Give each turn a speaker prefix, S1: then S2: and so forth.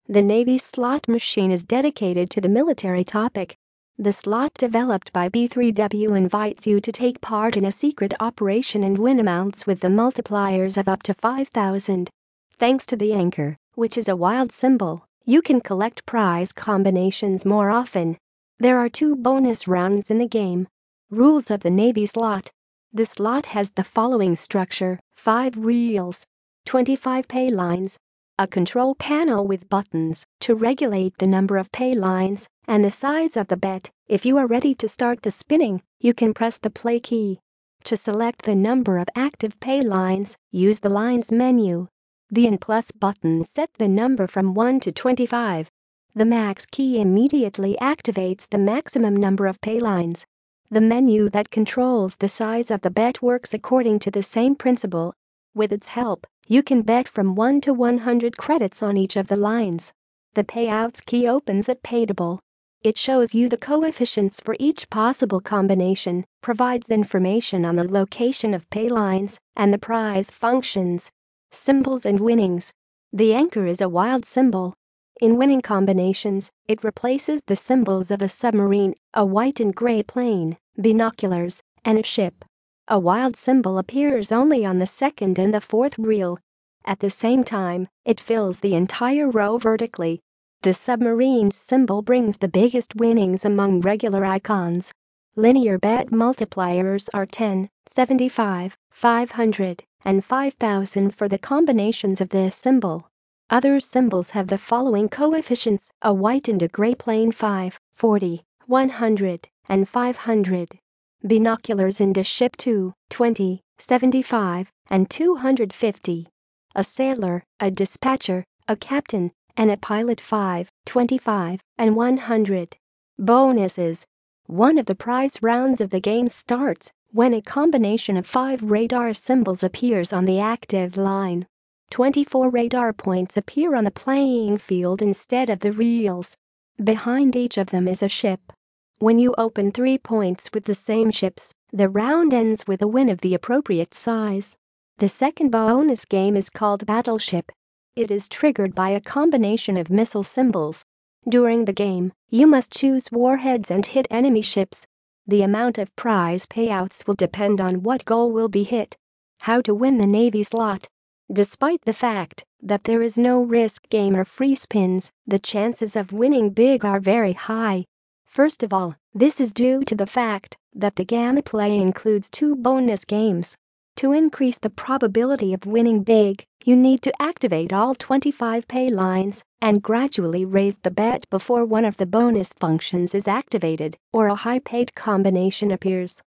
S1: The Navy slot machine is dedicated to the military topic. The slot developed by B3W invites you to take part in a secret operation and win amounts with the multipliers of up to 5,000. Thanks to the anchor, which is a wild symbol, you can collect prize combinations more often. There are 2 bonus rounds in the game. Rules of the Navy slot. The slot has the following structure: 5 reels, 25 pay lines, a control panel with buttons to regulate the number of pay lines and the size of the bet. If you are ready to start the spinning, you can press the play key. To select the number of active pay lines, use the lines menu. The N+ button set the number from 1 to 25. The max key immediately activates the maximum number of pay lines. The menu that controls the size of the bet works according to the same principle. With its help, you can bet from 1 to 100 credits on each of the lines. The payouts key opens at Payable. It shows you the coefficients for each possible combination, provides information on the location of pay lines, and the prize functions. Symbols and winnings. The anchor is a wild symbol. In winning combinations, it replaces the symbols of a submarine, a white and gray plane, binoculars, and a ship. A wild symbol appears only on the 2nd and the 4th reel. At the same time, it fills the entire row vertically. The submarine symbol brings the biggest winnings among regular icons. Linear bet multipliers are 10, 75, 500, and 5,000 for the combinations of this symbol. Other symbols have the following coefficients: a white and a gray plane 5, 40, 100, and 500. Binoculars and a ship 2, 20, 75, and 250. A sailor, a dispatcher, a captain, and a pilot 5, 25, and 100. Bonuses. One of the prize rounds of the game starts when a combination of 5 radar symbols appears on the active line. 24 radar points appear on the playing field instead of the reels. Behind each of them is a ship. When you open 3 points with the same ships, the round ends with a win of the appropriate size. The second bonus game is called Battleship. It is triggered by a combination of missile symbols. During the game, you must choose warheads and hit enemy ships. The amount of prize payouts will depend on what goal will be hit. How to win the Navy slot. Despite the fact that there is no risk game or free spins, the chances of winning big are very high. First of all, this is due to the fact that the gameplay includes 2 bonus games. To increase the probability of winning big, you need to activate all 25 pay lines and gradually raise the bet before one of the bonus functions is activated or a high-paid combination appears.